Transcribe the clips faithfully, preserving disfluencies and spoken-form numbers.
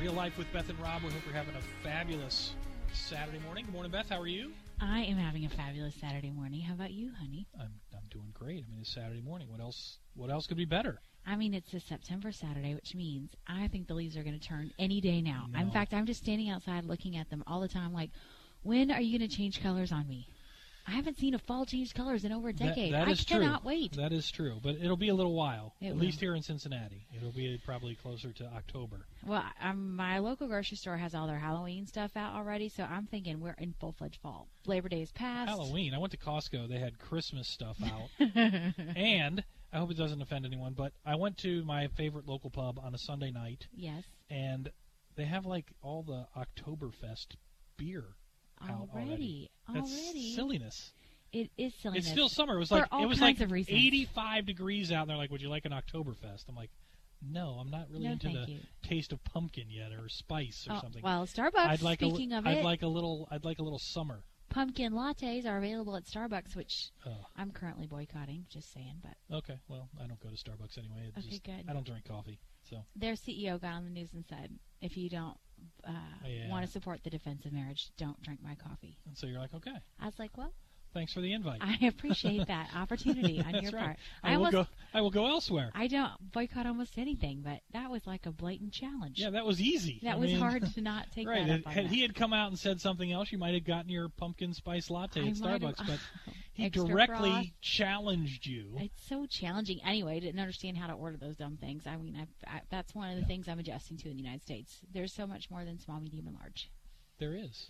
Real Life with Beth and Rob. We hope you're having a fabulous Saturday morning. Good morning, Beth. How are you? I am having a fabulous Saturday morning. How about you, honey? I'm I'm doing great. I mean, it's Saturday morning. What else? What else could be better? I mean, it's a September Saturday, which means I think the leaves are going to turn any day now. No. In fact, I'm just standing outside looking at them all the time like, when are you going to change colors on me? I haven't seen a fall change colors in over a decade. That, that I is cannot true. wait. That is true. But it'll be a little while, It at will. least here in Cincinnati. It'll be probably closer to October. Well, um, my local grocery store has all their Halloween stuff out already, so I'm thinking we're in full-fledged fall. Labor Day is past. Halloween. I went to Costco. They had Christmas stuff out. And I hope it doesn't offend anyone, but I went to my favorite local pub on a Sunday night. Yes. And they have, like, all the Oktoberfest beer out already. Already. That's Already. silliness. It is silliness. It's still summer. It was For like all it was kinds like of reasons. eighty-five degrees out, and they're like, "Would you like an Oktoberfest?" I'm like, "No, I'm not really No, into thank the you. taste of pumpkin yet, or spice, or Oh, something." well, Starbucks, I'd like speaking a, of I'd it, like a little. I'd like a little summer. pumpkin lattes are available at Starbucks, which Oh, I'm currently boycotting, just saying. But okay. Well, I don't go to Starbucks anyway. It's Okay, just, good. I don't drink coffee, so their C E O got on the news and said, if you don't uh, Oh, yeah. want to support the defense of marriage, don't drink my coffee. and so you're like, okay, I was like, well, thanks for the invite. I appreciate that opportunity on That's your right. part. I, I will almost, go. I will go elsewhere. I don't boycott almost anything, but that was like a blatant challenge. Yeah, that was easy. that I was mean, hard to not take Right. that Had, up on had that. he had come out and said something else, you might have gotten your pumpkin spice latte I at might have- Starbucks. But he Extra directly broth. challenged you. It's so challenging. Anyway, I didn't understand how to order those dumb things. I mean, I, I, that's one of the Yeah. things I'm adjusting to in the United States. There's so much more than small, medium, and large. There is.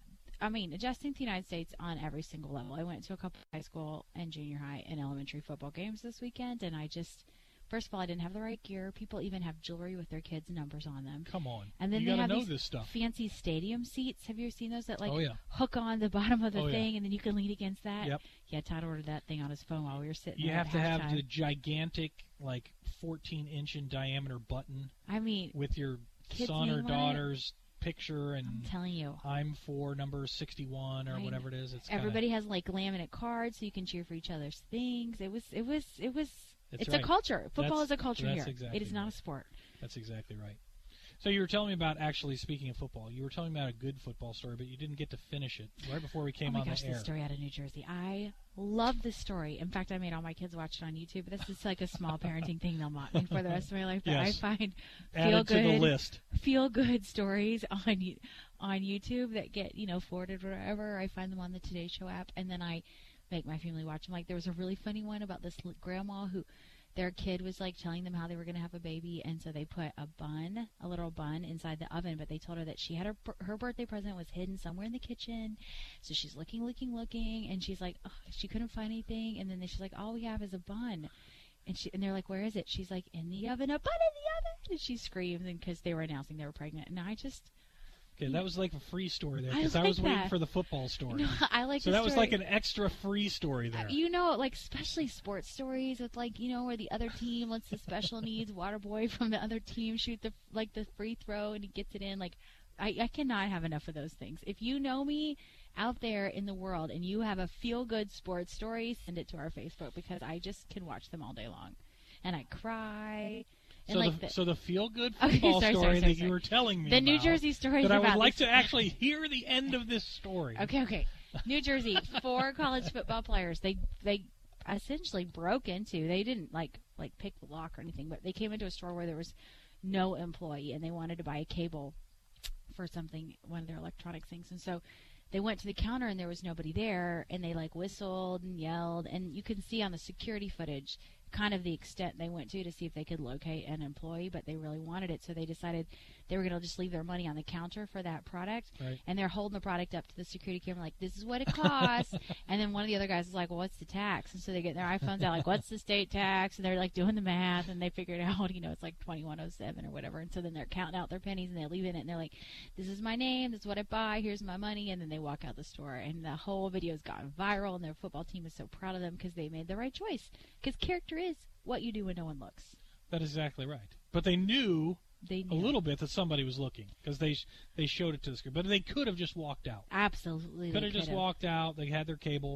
I mean, adjusting to the United States on every single level. I went to a couple of high school and junior high and elementary football games this weekend, and I just, first of all, I didn't have the right gear. People even have jewelry with their kids' numbers on them. Come on. And then you they gotta have know these this stuff. fancy stadium seats. Have you ever seen those that like Oh, yeah. hook on the bottom of the Oh, yeah. thing, and then you can lean against that? Yep. Yeah, Todd ordered that thing on his phone while we were sitting You there have at to have halftime. the gigantic, like, fourteen inch in diameter button I mean, with your Kid's son or name on it? daughter's picture, I'm and telling you. I'm for number sixty-one or I whatever it is. It's kinda- Everybody has like laminate cards, so you can cheer for each other's things. It was, it was, it was. That's it's right. a culture. Football That's- is a culture that's here. exactly it is not right. a sport. That's exactly right. So you were telling me about, actually, speaking of football, you were telling me about a good football story, but you didn't get to finish it right before we came oh my on gosh, the this air. story out of New Jersey. I love this story. In fact, I made all my kids watch it on YouTube. But this is like a small parenting thing they'll mock me for the rest of my life. But Yes. I find Add feel it to the good, list. feel good stories on you- on YouTube that get you know forwarded wherever. I find them on the Today Show app, and then I make my family watch them. Like there was a really funny one about this l- grandma who. Their kid was like telling them how they were going to have a baby, and so they put a bun, a little bun, inside the oven. But they told her that she had her her birthday present was hidden somewhere in the kitchen. So she's looking, looking, looking, and she's like, oh, she couldn't find anything. And then she's like, all we have is a bun. And she and they're like, where is it? She's like, in the oven, a bun in the oven. And she screams, and because they were announcing they were pregnant. And I just, Okay, that was like a free story there, I because I, like was waiting that. for the football story. no, I like. So the that was story. like an extra free story there. You know, like especially sports stories with like you know where the other team lets the special needs water boy from the other team shoot the like the free throw and he gets it in. Like, I, I cannot have enough of those things. If you know me out there in the world and you have a feel good sports story, send it to our Facebook because I just can watch them all day long, and I cry. And So, like the, so the feel-good Okay, football sorry, story sorry, sorry, that sorry. you were telling me the New about, Jersey story that I about would like these- to actually hear the end of this story. Okay, okay. New Jersey, four college football players. They they essentially broke into. They didn't like like pick the lock or anything, but they came into a store where there was no employee, and they wanted to buy a cable for something, one of their electronic things, and so they went to the counter and there was nobody there, and they like whistled and yelled, and you can see on the security footage kind of the extent they went to to see if they could locate an employee, but they really wanted it, so they decided they were going to just leave their money on the counter for that product. Right. And they're holding the product up to the security camera like, this is what it costs. And then one of the other guys is like, well, what's the tax? And so they get their iPhones out like, what's the state tax? And they're like doing the math, and they figure it out, you know, it's like twenty-one oh seven or whatever. And so then they're counting out their pennies, and they leave it, and they're like, this is my name, this is what I buy, here's my money. And then they walk out the store, and the whole video's gone viral, and their football team is so proud of them because they made the right choice. Because character is what you do when no one looks. That is exactly right. But they knew They a knew. little bit that somebody was looking because they they showed it to the screen. But they could have just walked out. Absolutely. Could they have just could've. walked out. They had their cable.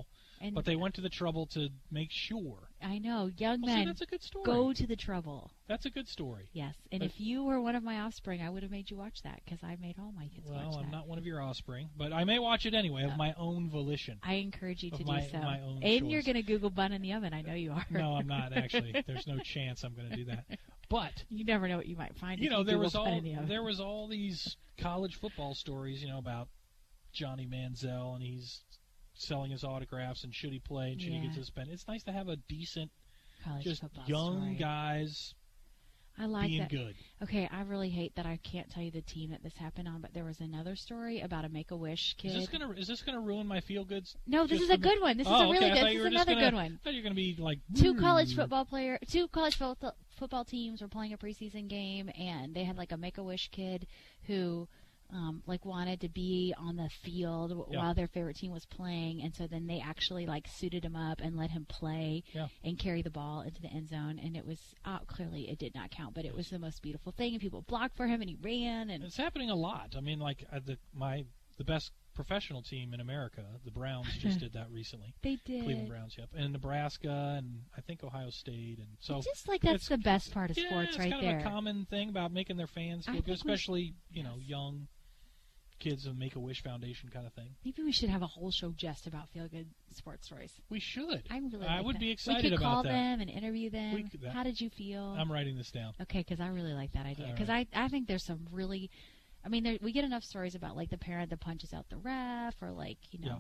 And but they went to the trouble to make sure. I know, young well, men. See, that's a good story. Go to the trouble. That's a good story. Yes, and but, if you were one of my offspring, I would have made you watch that because I made all my kids well, watch that. Well, I'm not one of your offspring, but I may watch it anyway of oh. my own volition. I encourage you to my, do so. My own and choice. you're going to Google bun in the oven. I know you are. No, I'm not actually. There's no chance I'm going to do that. But you never know what you might find. You if know, you there Google was bun all in the oven. there was all these college football stories, you know, about Johnny Manziel and he's selling his autographs and should he play and should yeah. he get suspended. It's nice to have a decent, college just football young story. guys I like being that. good. Okay, I really hate that I can't tell you the team that this happened on, but there was another story about a Make-A-Wish kid. Is this gonna is this gonna ruin my feel goods? No, this is a good one. This oh, is a really okay. good. I This you is were just another gonna, good one. I thought you were gonna be like Two Woo. college football player, two college fo- football teams were playing a preseason game, and they had like a Make-A-Wish kid who, um, like wanted to be on the field w- Yeah. while their favorite team was playing, and so then they actually like suited him up and let him play Yeah. and carry the ball into the end zone, and it was uh, clearly it did not count, but it was the most beautiful thing, and people blocked for him, and he ran, and It's happening a lot. I mean, like uh, the my the best professional team in America, the Browns, just did that recently. they did. Cleveland Browns, yep, and Nebraska, and I think Ohio State, and so It's just like that's it's- the best part of yeah, sports, it's right kind there. of a common thing about making their fans I feel good, think we especially you know yes. young kids of Make-A-Wish Foundation kind of thing. Maybe we should have a whole show just about feel-good sports stories. We should. I really I like would that. be excited we could about call that. them and interview them. We could- that- How did you feel? I'm writing this down. Okay, because I really like that idea. All Because right. I, I think there's some really, I mean, there, we get enough stories about like the parent that punches out the ref or like you know,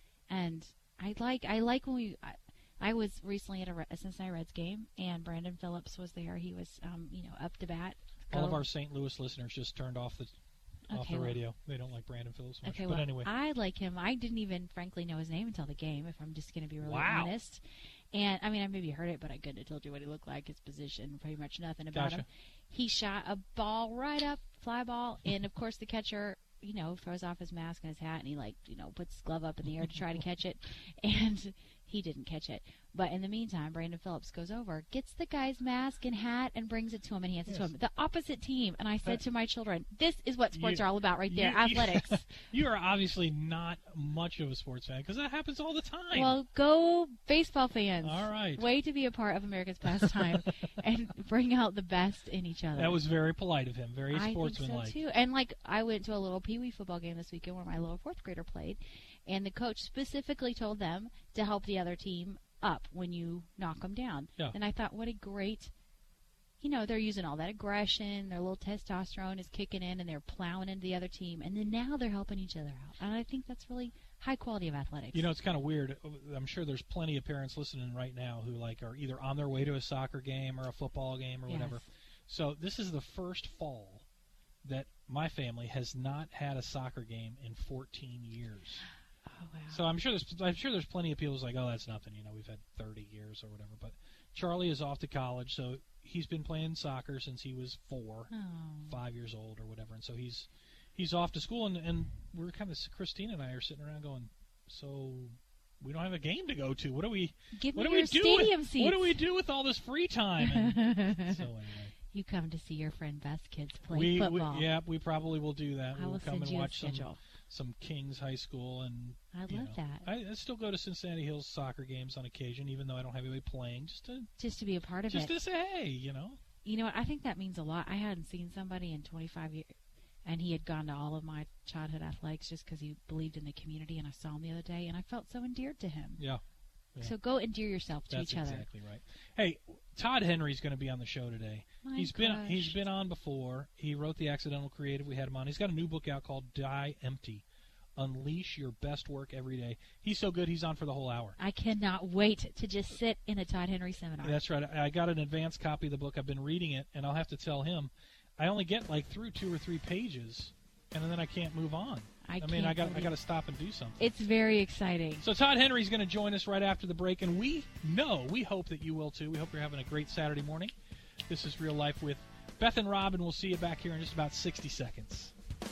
and I like I like when we. I, I was recently at a, Re- a Cincinnati Reds game, and Brandon Phillips was there. He was, um, you know, up to bat. All Go. of our Saint Louis listeners just turned off the off Okay, the well- radio. They don't like Brandon Phillips much. Okay, but well, anyway, I like him. I didn't even, frankly, know his name until the game, if I'm just going to be really Wow. honest. And, I mean, I maybe heard it, but I couldn't have told you what he looked like, his position, pretty much nothing about Gotcha. him. He shot a ball right up, fly ball, and, of course, the catcher, you know, throws off his mask and his hat, and he, like, you know, puts his glove up in the air to try to catch it, and he didn't catch it. But in the meantime, Brandon Phillips goes over, gets the guy's mask and hat, and brings it to him, and hands it to Yes. him. The opposite team. And I said That- to my children, this is what sports You- are all about right there, you- athletics. you are obviously not much of a sports fan because that happens all the time. Well, go baseball fans. All right. Way to be a part of America's pastime and bring out the best in each other. That was very polite of him. Very I think sportsmanlike. so too. And like I went to a little Pee Wee football game this weekend where my little fourth grader played, and the coach specifically told them to help the other team up when you knock them down. Yeah. And I thought, what a great, you know, they're using all that aggression, their little testosterone is kicking in, and they're plowing into the other team, and then now they're helping each other out. And I think that's really high quality of athletics. You know, it's kind of weird. I'm sure there's plenty of parents listening right now who like are either on their way to a soccer game or a football game or Yes. whatever. So this is the first fall that my family has not had a soccer game in fourteen years. Oh, wow. So I'm sure there's I'm sure there's plenty of people who's like, oh, that's nothing. You know, we've had thirty years or whatever. But Charlie is off to college, so he's been playing soccer since he was four, Oh. five years old or whatever. And so he's he's off to school, and and we're kind of Christina and I are sitting around going, so we don't have a game to go to. What do we? Give What me do your we do? stadium with, seats. What do we do with all this free time? And so anyway, You come to see your friend Beth's kids play we, we football. yeah we probably will do that. I We'll will come send and you watch a some schedule. some Kings High School and. I you love know, that. I, I still go to Cincinnati Hills soccer games on occasion, even though I don't have anybody playing, just to Just to be a part of just it. to say hey, you know. You know what? I think that means a lot. I hadn't seen somebody in twenty-five years, and he had gone to all of my childhood athletics just because he believed in the community, and I saw him the other day, and I felt so endeared to him. Yeah. Yeah. So go endear yourself to That's each other. exactly right. Hey, Todd Henry's going to be on the show today. My He's been gosh. he's been on before. He wrote The Accidental Creative. We had him on. He's got a new book out called Die Empty. Unleash your best work every day. He's so good, he's on for the whole hour. I cannot wait to just sit in a Todd Henry seminar. That's right. I I got an advanced copy of the book. I've been reading it, and I'll have to tell him I only get like through two or three pages, and then I can't move on. I, I mean, I can't got I believe- got to stop and do something. It's very exciting. So Todd Henry's going to join us right after the break, and we know, we hope that you will too. We hope you're having a great Saturday morning. This is Real Life with Beth and Rob, and we'll see you back here in just about sixty seconds.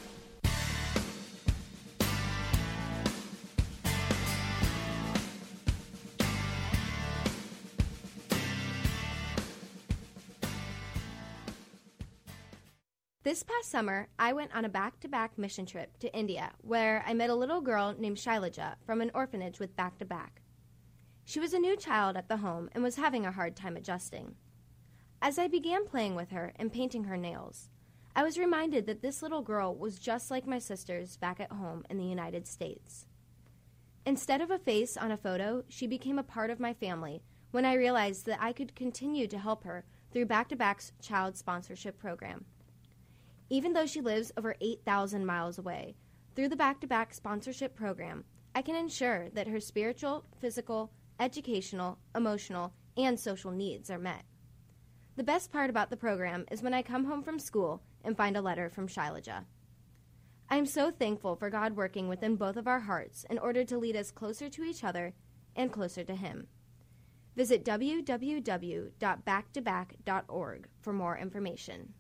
This past summer, I went on a back-to-back mission trip to India where I met a little girl named Shailaja from an orphanage with Back to Back. She was a new child at the home and was having a hard time adjusting. As I began playing with her and painting her nails, I was reminded that this little girl was just like my sisters back at home in the United States. Instead of a face on a photo, she became a part of my family when I realized that I could continue to help her through Back to Back's child sponsorship program. Even though she lives over eight thousand miles away, through the Back to Back sponsorship program, I can ensure that her spiritual, physical, educational, emotional, and social needs are met. The best part about the program is when I come home from school and find a letter from Shilajah. I am so thankful for God working within both of our hearts in order to lead us closer to each other and closer to Him. Visit w w w dot back to back dot org for more information.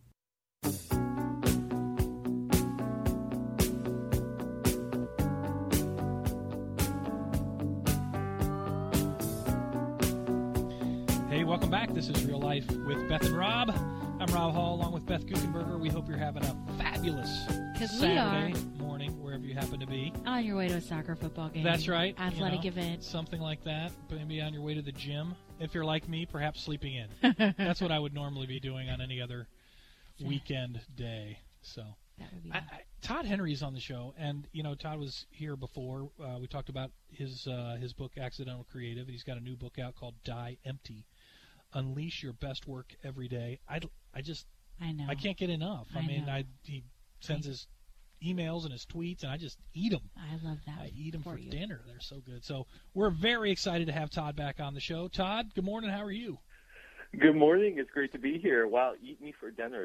Hey, welcome back. This is Real Life with Beth and Rob. I'm Rob Hall along with Beth Kuchenberger. We hope you're having a fabulous Saturday morning, wherever you happen to be. On your way to a soccer football game. That's right. Athletic you know, event. Something like that. Maybe on your way to the gym. If you're like me, perhaps sleeping in. That's what I would normally be doing on any other weekend day. So that would be I, I, Todd Henry's on the show, and you know Todd was here before. Uh, we talked about his uh, his book Accidental Creative. He's got a new book out called Die Empty. Unleash your best work every day. I, I just I know I can't get enough. I, I mean, know. I he sends his emails and his tweets, and I just eat them. I love that. I eat them for, for you. dinner. They're so good. So we're very excited to have Todd back on the show. Todd, good morning. How are you? Good morning. It's great to be here. Wow, eat me for dinner.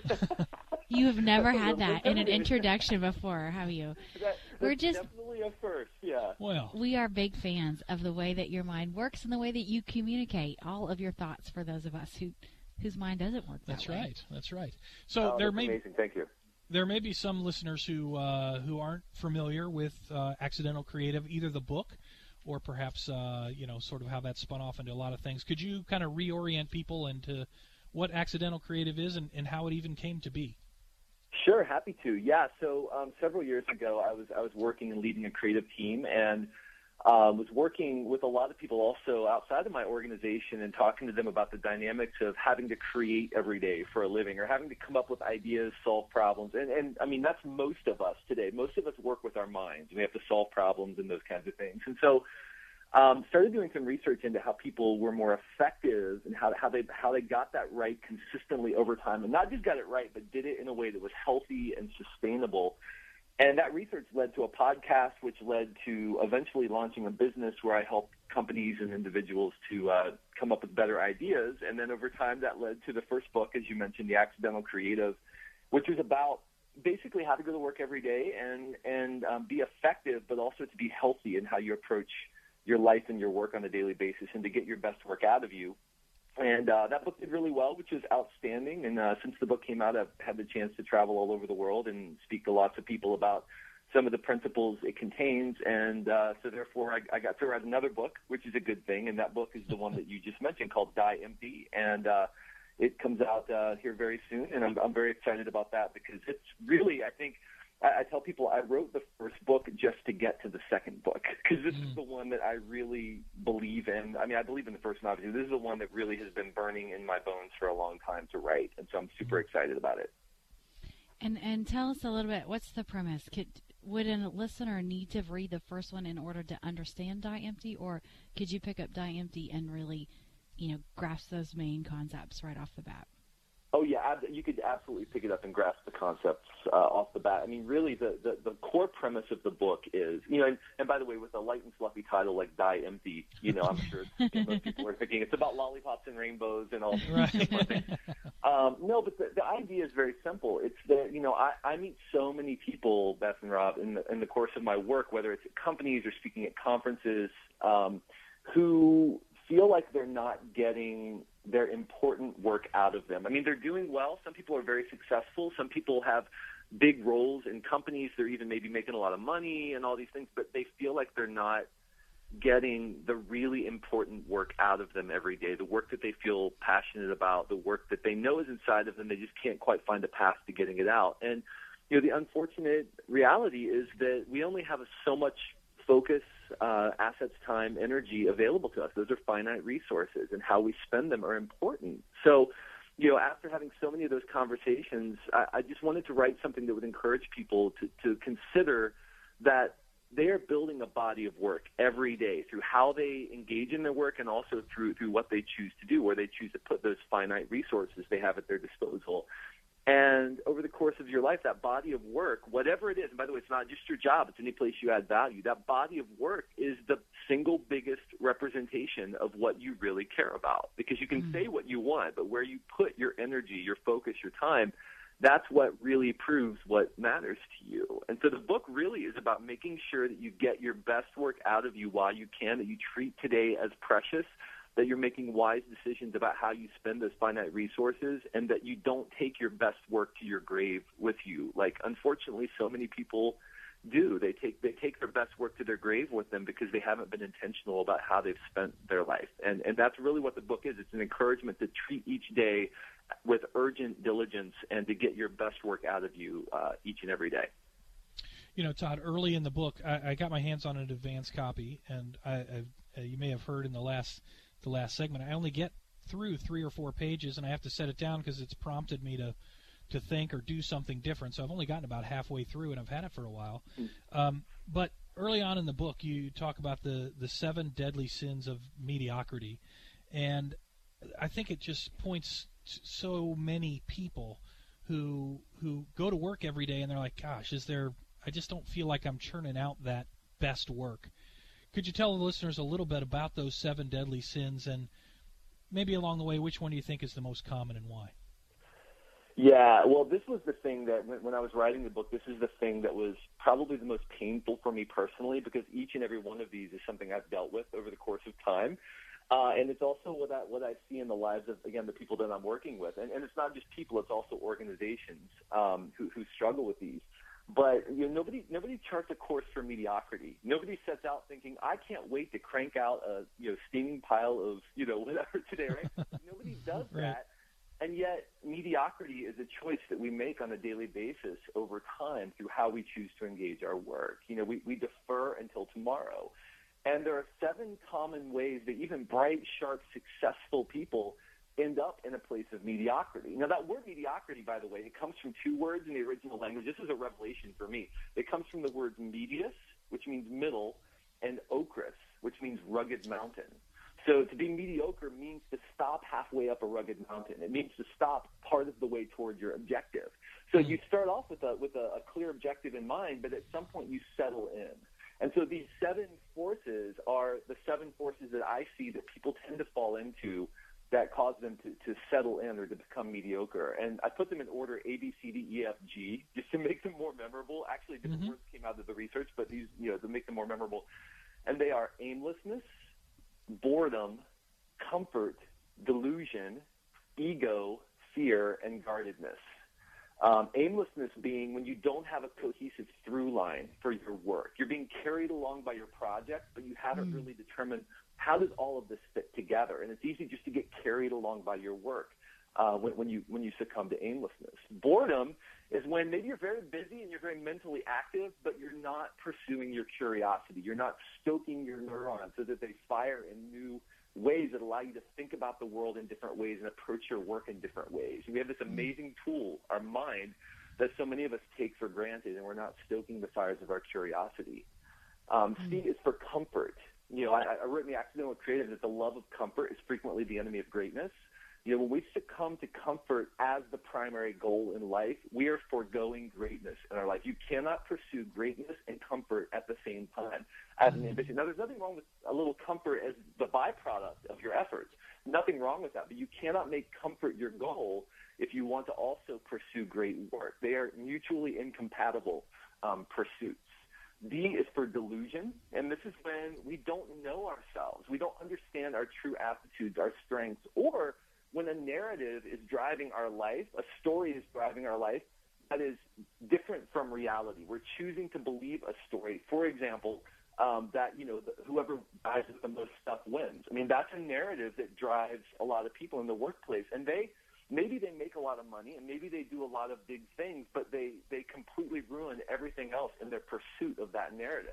You have never had that in an introduction before, have you? That, We're just definitely a first, yeah. Well, we are big fans of the way that your mind works and the way that you communicate all of your thoughts for those of us who whose mind doesn't work that that's way. right. That's right. So oh, there that's may amazing. Thank you. there may be some listeners who uh, who aren't familiar with uh, Accidental Creative, either the book or perhaps uh, you know sort of how that spun off into a lot of things. Could you kind of reorient people into what Accidental Creative is and, and how it even came to be? Sure, happy to. Yeah, so um, several years ago, I was I was working and leading a creative team, and um, was working with a lot of people also outside of my organization and talking to them about the dynamics of having to create every day for a living, or having to come up with ideas, solve problems. And, and I mean, that's most of us today. Most of us work with our minds. We have to solve problems and those kinds of things. And so um, started doing some research into how people were more effective and how, how they how they got that right consistently over time, and not just got it right, but did it in a way that was healthy and sustainable. And that research led to a podcast, which led to eventually launching a business where I help companies and individuals to uh, come up with better ideas. And then over time, that led to the first book, as you mentioned, The Accidental Creative, which was about basically how to go to work every day and, and um, be effective, but also to be healthy in how you approach your life and your work on a daily basis, and to get your best work out of you. And uh, that book did really well, which is outstanding. And uh, since the book came out, I've had the chance to travel all over the world and speak to lots of people about some of the principles it contains. And uh, so therefore, I, I got to write another book, which is a good thing. And that book is the one that you just mentioned, called Die Empty. And uh, it comes out uh, here very soon. And I'm, I'm very excited about that, because it's really, I think, I, I tell people I wrote the first book just to get to the second book, because this mm. is the one that I really believe in. I mean, I believe in the first one, obviously. This is the one that really has been burning in my bones for a long time to write, and so I'm super excited about it. And and tell us a little bit, what's the premise? Could, would a listener need to read the first one in order to understand Die Empty, or could you pick up Die Empty and really, you know, grasp those main concepts right off the bat? Oh, yeah, you could absolutely pick it up and grasp the concepts uh, off the bat. I mean, really, the, the, the core premise of the book is, you know, and, and by the way, with a light and fluffy title like Die Empty, you know, I'm sure you know, most people are thinking it's about lollipops and rainbows and all right. these things. Um, no, but the, the idea is very simple. It's that, you know, I, I meet so many people, Beth and Rob, in the, in the course of my work, whether it's at companies or speaking at conferences, um, who feel like they're not getting their important work out of them. I mean, they're doing well. Some people are very successful. Some people have big roles in companies. They're even maybe making a lot of money and all these things, but they feel like they're not getting the really important work out of them every day, the work that they feel passionate about, the work that they know is inside of them. They just can't quite find a path to getting it out. And, you know, the unfortunate reality is that we only have so much focus, uh, assets, time, energy available to us. Those are finite resources, and how we spend them are important. So, you know, after having so many of those conversations, I, I just wanted to write something that would encourage people to, to consider that they are building a body of work every day through how they engage in their work, and also through through what they choose to do, where they choose to put those finite resources they have at their disposal. And over the course of your life, that body of work, whatever it is, and by the way, it's not just your job, it's any place you add value, that body of work is the single biggest representation of what you really care about. Because you can mm. say what you want, but where you put your energy, your focus, your time, that's what really proves what matters to you. And so the book really is about making sure that you get your best work out of you while you can, that you treat today as precious, that you're making wise decisions about how you spend those finite resources, and that you don't take your best work to your grave with you. Like, unfortunately, so many people do. They take they take their best work to their grave with them because they haven't been intentional about how they've spent their life. And and that's really what the book is. It's an encouragement to treat each day with urgent diligence and to get your best work out of you uh, each and every day. You know, Todd, early in the book, I, I got my hands on an advance copy, and I, I, uh, you may have heard in the last the last segment, I only get through three or four pages, and I have to set it down because it's prompted me to, to think or do something different. So I've only gotten about halfway through, and I've had it for a while. Um, but early on in the book, you talk about the, the seven deadly sins of mediocrity, and I think it just points to so many people who who go to work every day, and they're like, gosh, is there? I just don't feel like I'm churning out that best work. Could you tell the listeners a little bit about those seven deadly sins, and maybe along the way, which one do you think is the most common and why? Yeah, well, this was the thing that when, when I was writing the book, this is the thing that was probably the most painful for me personally, because each and every one of these is something I've dealt with over the course of time. Uh, and it's also what I, what I see in the lives of, again, the people that I'm working with. And, and it's not just people, it's also organizations um, who, who struggle with these. But you know, nobody nobody charts a course for mediocrity. Nobody sets out thinking, I can't wait to crank out a you know steaming pile of you know whatever today, right? Nobody does right. that, and yet mediocrity is a choice that we make on a daily basis over time through how we choose to engage our work. You know, we, we defer until tomorrow, and there are seven common ways that even bright, sharp, successful people end up in a place of mediocrity. Now, that word mediocrity, by the way, it comes from two words in the original language. This is a revelation for me. It comes from the words medius, which means middle, and ochrys, which means rugged mountain. So to be mediocre means to stop halfway up a rugged mountain. It means to stop part of the way toward your objective. So you start off with a with a, a clear objective in mind, but at some point you settle in. And so these seven forces are the seven forces that I see that people tend to fall into that cause them to, to settle in or to become mediocre. And I put them in order A, B, C, D, E, F, G, just to make them more memorable. Actually, different mm-hmm. words came out of the research, but these, you know, to make them more memorable. And they are aimlessness, boredom, comfort, delusion, ego, fear, and guardedness. Um, aimlessness being when you don't have a cohesive through line for your work. You're being carried along by your project, but you haven't mm. really determined how does all of this fit together. And it's easy just to get carried along by your work uh, when, when you when you succumb to aimlessness. Boredom is when maybe you're very busy and you're very mentally active, but you're not pursuing your curiosity. You're not stoking your neurons so that they fire in new ways that allow you to think about the world in different ways and approach your work in different ways. We have this amazing tool, our mind, that so many of us take for granted, and we're not stoking the fires of our curiosity. Um, C is for comfort. You know, I, I wrote in The Accidental Creative that the love of comfort is frequently the enemy of greatness. You know, when we succumb to comfort as the primary goal in life, we are foregoing greatness in our life. You cannot pursue greatness and comfort at the same time as an ambition. Now, there's nothing wrong with a little comfort as the byproduct of your efforts. Nothing wrong with that, but you cannot make comfort your goal if you want to also pursue great work. They are mutually incompatible um, pursuits. D is for delusion, and this is when we don't know ourselves. We don't understand our true aptitudes, our strengths, or when a narrative is driving our life, a story is driving our life that is different from reality. We're choosing to believe a story. For example, um, that, you know, the, whoever buys the most stuff wins. I mean, that's a narrative that drives a lot of people in the workplace, and they maybe they make a lot of money, and maybe they do a lot of big things, but they, they completely ruin everything else in their pursuit of that narrative.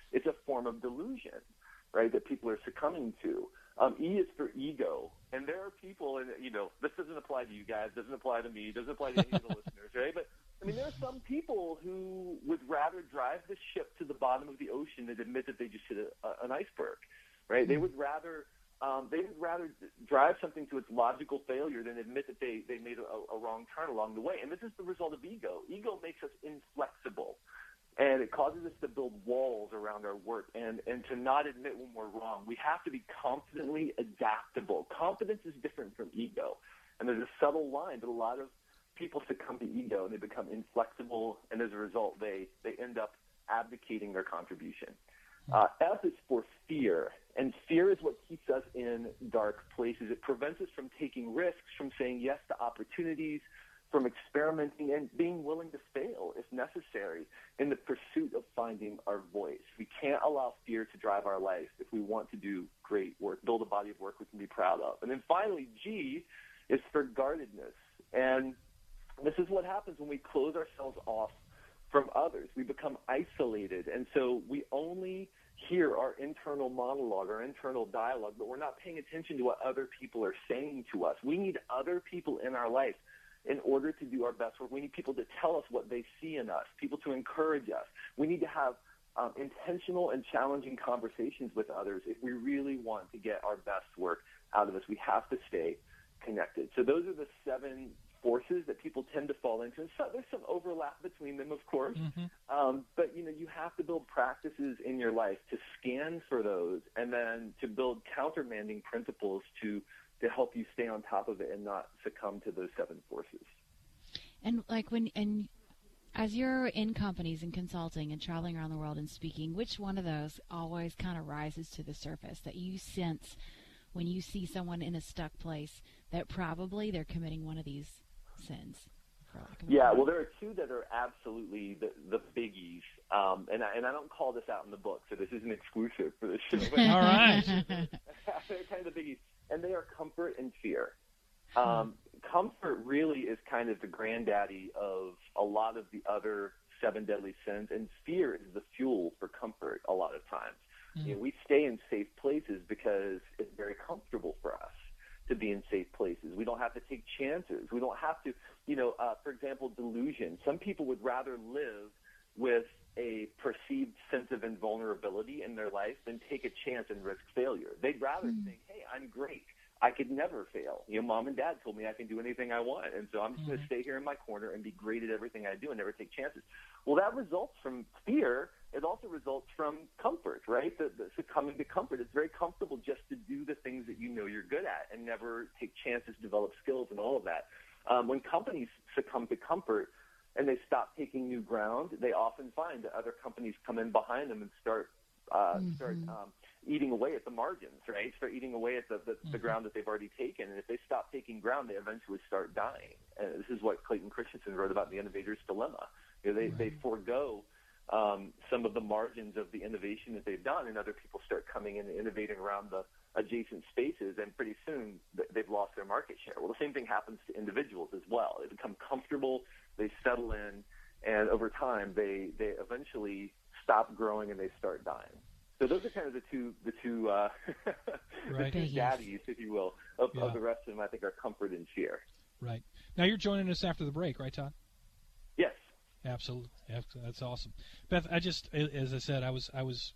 it's a form of delusion, right, that people are succumbing to. Um, E is for ego, and there are people, and you know, this doesn't apply to you guys, doesn't apply to me, doesn't apply to any of the listeners, right? But I mean, there are some people who would rather drive the ship to the bottom of the ocean than admit that they just hit a, a, an iceberg, right? They would rather um, they would rather drive something to its logical failure than admit that they they made a, a wrong turn along the way. And this is the result of ego. Ego makes us inflexible. And it causes us to build walls around our work and, and to not admit when we're wrong. We have to be confidently adaptable. Confidence is different from ego. And there's a subtle line, but a lot of people succumb to ego and they become inflexible, and as a result, they, they end up abdicating their contribution. Uh, F is for fear, and fear is what keeps us in dark places. It prevents us from taking risks, from saying yes to opportunities, from experimenting and being willing to fail if necessary in the pursuit of finding our voice. We can't allow fear to drive our life if we want to do great work, build a body of work we can be proud of. And then finally, G is for guardedness. And this is what happens when we close ourselves off from others. We become isolated, and so we only hear our internal monologue, our internal dialogue, but we're not paying attention to what other people are saying to us. We need other people in our life in order to do our best work. We need people to tell us what they see in us, people to encourage us. We need to have um, intentional and challenging conversations with others if we really want to get our best work out of us. We have to stay connected. So those are the seven forces that people tend to fall into. And so there's some overlap between them, of course. Mm-hmm. Um, but, you know, you have to build practices in your life to scan for those and then to build countermanding principles to to help you stay on top of it and not succumb to those seven forces. And like when, and as you're in companies and consulting and traveling around the world and speaking, which one of those always kind of rises to the surface that you sense when you see someone in a stuck place that probably they're committing one of these sins? Yeah, well, there are two that are absolutely the, the biggies, um, and, I, and I don't call this out in the book, so this isn't exclusive for this show. But all right. They're kind of the biggies, and they are comfort and fear. Um, comfort really is kind of the granddaddy of a lot of the other seven deadly sins, and fear is the fuel for comfort a lot of times. Mm. You know, we stay in safe places because it's very comfortable for us to be in safe places. We don't have to take chances. We don't have to, you know, uh, for example, delusion. Some people would rather live with a perceived sense of invulnerability in their life than take a chance and risk failure. They'd rather mm. think, hey, I'm great. I could never fail. You know, mom and dad told me I can do anything I want, and so I'm just mm. going to stay here in my corner and be great at everything I do and never take chances. Well, that results from fear. It also results from comfort, right? The, the succumbing to comfort. It's very comfortable just to do the things that you know you're good at and never take chances, develop skills, and all of that. Um, when companies succumb to comfort and they stop taking new ground, they often find that other companies come in behind them and start uh, mm-hmm. start um, eating away at the margins, right? Start eating away at the, the, mm-hmm. the ground that they've already taken. And if they stop taking ground, they eventually start dying. And this is what Clayton Christensen wrote about in The Innovator's Dilemma. You know, they, right. they forego um, some of the margins of the innovation that they've done, and other people start coming in and innovating around the adjacent spaces, and pretty soon they've lost their market share. Well, the same thing happens to individuals as well. They become comfortable, they settle in, and over time they, they eventually stop growing and they start dying. So those are kind of the two the two uh, right. the two daddies, if you will, of, yeah. of the rest of them. I think are comfort and fear. Right. Now you're joining us after the break, right, Todd? Yes. Absolutely. That's awesome, Beth. I just, as I said, I was I was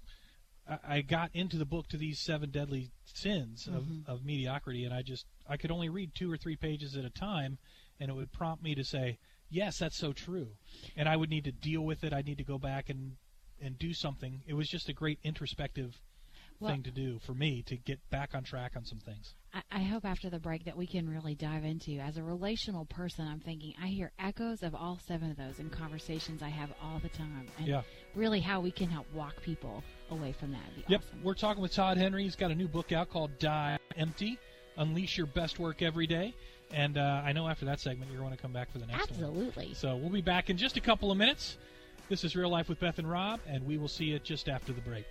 I got into the book to these seven deadly sins of, mm-hmm. of mediocrity, and I just I could only read two or three pages at a time, and it would prompt me to say, yes, that's so true, and I would need to deal with it. I'd need to go back and and do something. It was just a great introspective well, thing to do for me to get back on track on some things. I, I hope after the break that we can really dive into. As a relational person, I'm thinking I hear echoes of all seven of those in conversations I have all the time, and yeah. really how we can help walk people away from that would be yep. awesome. We're talking with Todd Henry. He's got a new book out called Die Empty, Unleash Your Best Work Every Day. And uh, I know after that segment you're going to come back for the next Absolutely. one. Absolutely. So we'll be back in just a couple of minutes. This is Real Life with Beth and Rob, and we will see you just after the break.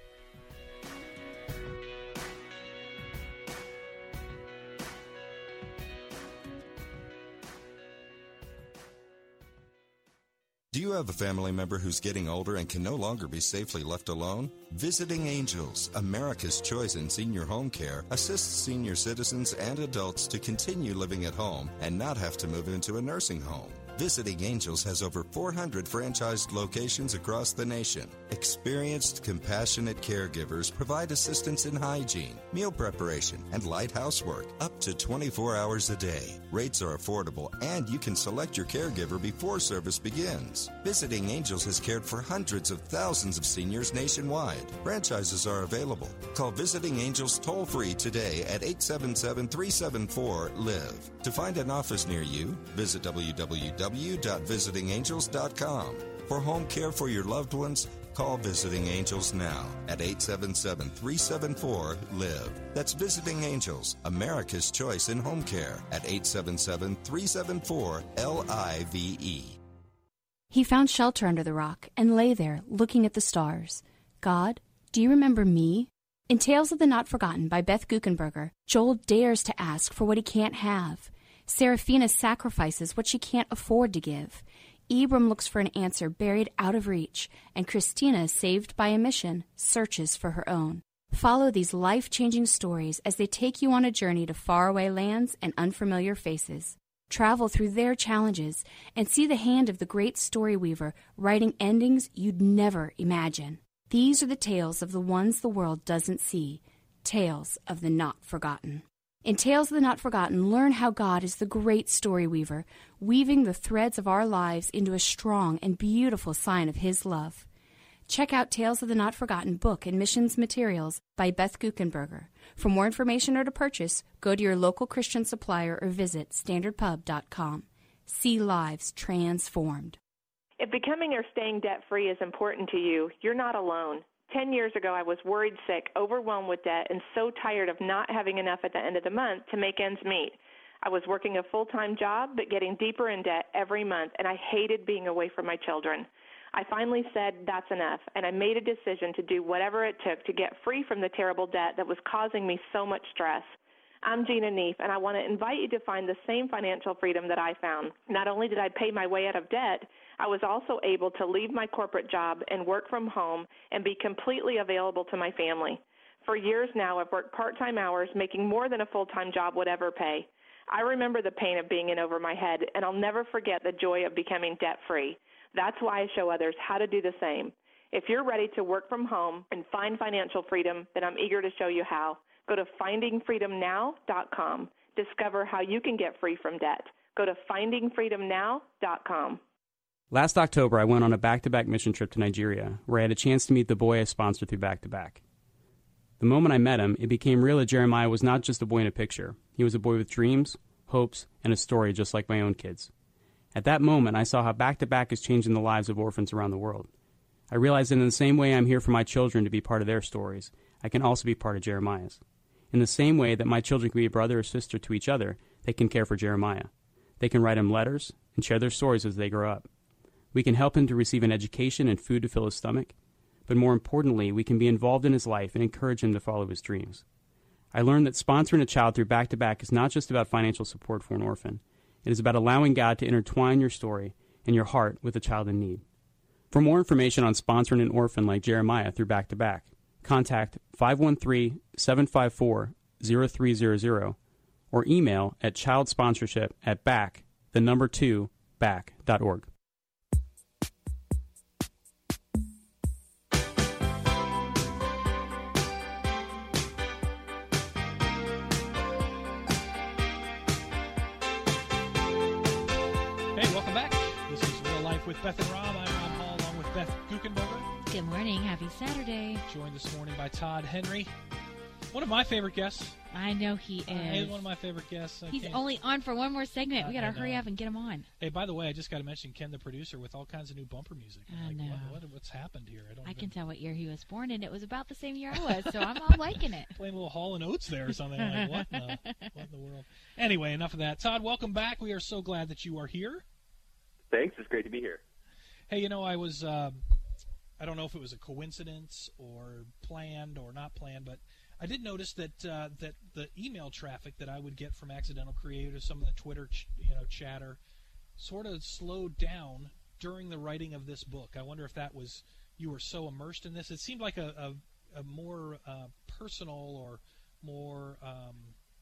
Do you you have a family member who's getting older and can no longer be safely left alone? Visiting Angels, America's choice in senior home care, assists senior citizens and adults to continue living at home and not have to move into a nursing home. Visiting Angels has over four hundred franchised locations across the nation. Experienced, compassionate caregivers provide assistance in hygiene, meal preparation, and light housework up to twenty-four hours a day. Rates are affordable, and you can select your caregiver before service begins. Visiting Angels has cared for hundreds of thousands of seniors nationwide. Franchises are available. Call Visiting Angels toll-free today at eight seven seven, three seven four, live. To find an office near you, visit w w w dot visiting angels dot com. For home care for your loved ones, call Visiting Angels now at eight seven seven, three seven four, live. That's Visiting Angels, America's choice in home care at eight seven seven, three seven four, L I V E. He found shelter under the rock and lay there looking at the stars. God, do you remember me? In Tales of the Not Forgotten by Beth Guckenberger, Joel dares to ask for what he can't have. Seraphina sacrifices what she can't afford to give. Ibram looks for an answer buried out of reach, and Christina, saved by a mission, searches for her own. Follow these life-changing stories as they take you on a journey to faraway lands and unfamiliar faces. Travel through their challenges and see the hand of the great story weaver writing endings you'd never imagine. These are the tales of the ones the world doesn't see, tales of the not forgotten. In Tales of the Not Forgotten, learn how God is the great story weaver, weaving the threads of our lives into a strong and beautiful sign of His love. Check out Tales of the Not Forgotten book and missions materials by Beth Guckenberger. For more information or to purchase, go to your local Christian supplier or visit standard pub dot com. See lives transformed. If becoming or staying debt-free is important to you, you're not alone. Ten years ago, I was worried sick, overwhelmed with debt, and so tired of not having enough at the end of the month to make ends meet. I was working a full-time job, but getting deeper in debt every month, and I hated being away from my children. I finally said, that's enough, and I made a decision to do whatever it took to get free from the terrible debt that was causing me so much stress. I'm Gina Neef, and I want to invite you to find the same financial freedom that I found. Not only did I pay my way out of debt, I was also able to leave my corporate job and work from home and be completely available to my family. For years now, I've worked part-time hours, making more than a full-time job would ever pay. I remember the pain of being in over my head, and I'll never forget the joy of becoming debt-free. That's why I show others how to do the same. If you're ready to work from home and find financial freedom, then I'm eager to show you how. Go to finding freedom now dot com. Discover how you can get free from debt. Go to finding freedom now dot com. Last October, I went on a back-to-back mission trip to Nigeria, where I had a chance to meet the boy I sponsored through Back to Back. The moment I met him, it became real that Jeremiah was not just a boy in a picture. He was a boy with dreams, hopes, and a story just like my own kids. At that moment, I saw how Back to Back is changing the lives of orphans around the world. I realized that in the same way I'm here for my children to be part of their stories, I can also be part of Jeremiah's. In the same way that my children can be a brother or sister to each other, they can care for Jeremiah. They can write him letters and share their stories as they grow up. We can help him to receive an education and food to fill his stomach, but more importantly, we can be involved in his life and encourage him to follow his dreams. I learned that sponsoring a child through Back to Back is not just about financial support for an orphan. It is about allowing God to intertwine your story and your heart with a child in need. For more information on sponsoring an orphan like Jeremiah through Back to Back, contact five one three, seven five four, zero three zero zero or email at childsponsorship at back, the number two, back dot org. With Beth and Rob, I'm Rob Hall, along with Beth Guckenberger. Good morning. Happy Saturday. Joined this morning by Todd Henry, one of my favorite guests. I know he is. Uh, he's one of my favorite guests. I He's can't... only on for one more segment. Uh, we got to hurry up and get him on. Hey, by the way, I just got to mention Ken, the producer, with all kinds of new bumper music. I'm I like, know. What, what, what's happened here? I don't. I even... can tell what year he was born, and it was about the same year I was, so I'm all liking it. Playing a little Hall and Oates there or something. I'm like, what in, the, what in the world? Anyway, enough of that. Todd, welcome back. We are so glad that you are here. Thanks. It's great to be here. Hey, you know, I was, um, I don't know if it was a coincidence or planned or not planned, but I did notice that uh, that the email traffic that I would get from Accidental Creators, some of the Twitter ch- you know, chatter, sort of slowed down during the writing of this book? I wonder if that was, you were so immersed in this. It seemed like a, a, a more uh, personal or more, um,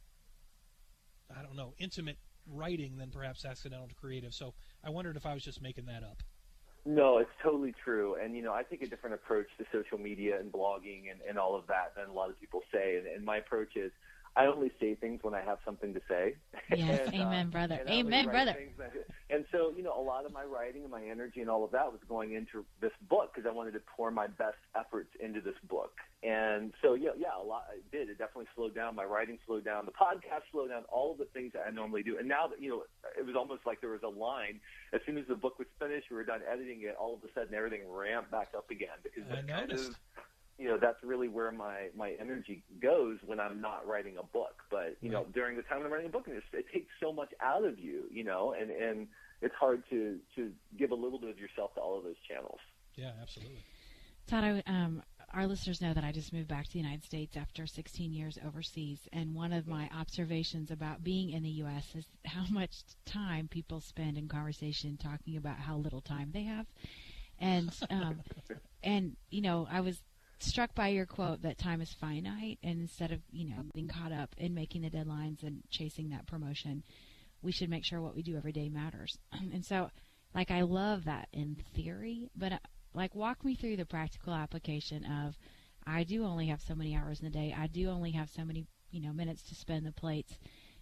I don't know, intimate writing than perhaps Accidental to Creative. So I wondered if I was just making that up. No, it's totally true. And, you know, I take a different approach to social media and blogging and, and all of that than a lot of people say. And, and my approach is I only say things when I have something to say. Yes, and, amen, uh, brother. and Amen, brother. That, and so, you know, a lot of my writing and my energy and all of that was going into this book because I wanted to pour my best efforts into this book. And so, yeah, yeah, a lot. It did. It definitely slowed down. My writing slowed down. The podcast slowed down. All of the things that I normally do. And now that, you know, it was almost like there was a line. As soon as the book was finished, we were done editing it, all of a sudden everything ramped back up again because I kind noticed. of, you know, that's really where my, my energy goes when I'm not writing a book. But, you know, during the time I'm writing a book, it, it takes so much out of you, you know, and, and it's hard to, to give a little bit of yourself to all of those channels. Yeah, absolutely. Todd, I, um, our listeners know that I just moved back to the United States after sixteen years overseas, and one of my observations about being in the U S is how much time people spend in conversation talking about how little time they have. And, um, and you know, I was struck by your quote that time is finite, and instead of, you know, being caught up in making the deadlines and chasing that promotion, we should make sure what we do every day matters. And so, like, I love that in theory, but, uh, like, walk me through the practical application of, I do only have so many hours in a day. I do only have so many, you know, minutes to spin the plates.